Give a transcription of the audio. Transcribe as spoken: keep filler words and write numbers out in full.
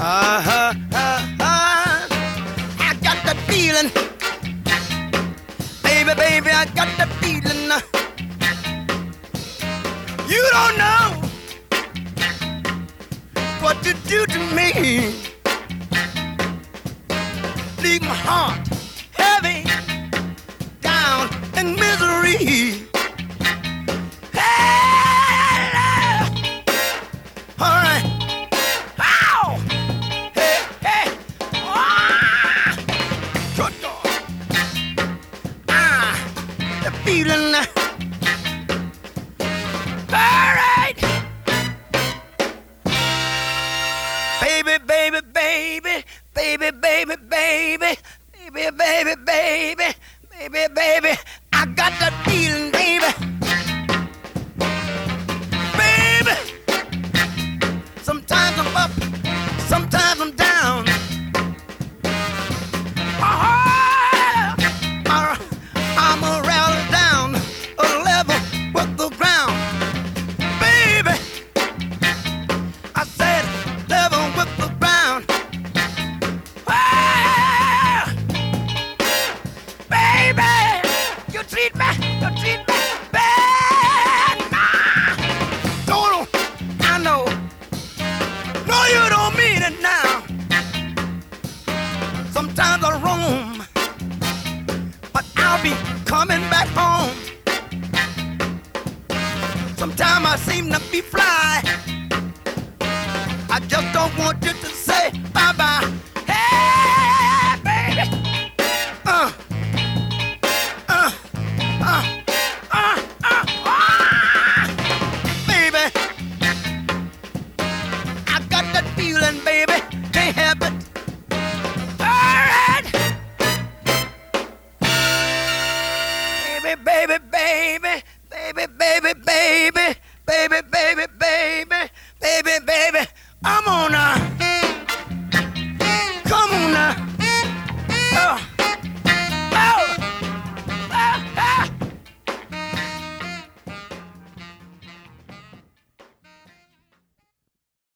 Uh-huh, uh-huh. I got the feeling. Baby, baby, I got the feeling. You don't know what you do to me. Leave my heart heavy, down in misery. Hey, all right. Ow! Hey, hey. Ah! Good God. Ah, the feeling. All right. Baby, baby, baby, baby, baby, baby, baby, baby, baby, baby, baby. I got that feeling, baby. Baby. Sometimes I'm up, sometimes I'm down. Uh-huh. I'm a rattle down a level with the ground. Baby, I said level with the ground. Ah, baby, you treat me, you treat me bad. Nah, don't, I know. No, you don't mean it now. Sometimes I roam, but I'll be coming back home. Sometimes I seem to be fly. I just don't want you to say bye-bye.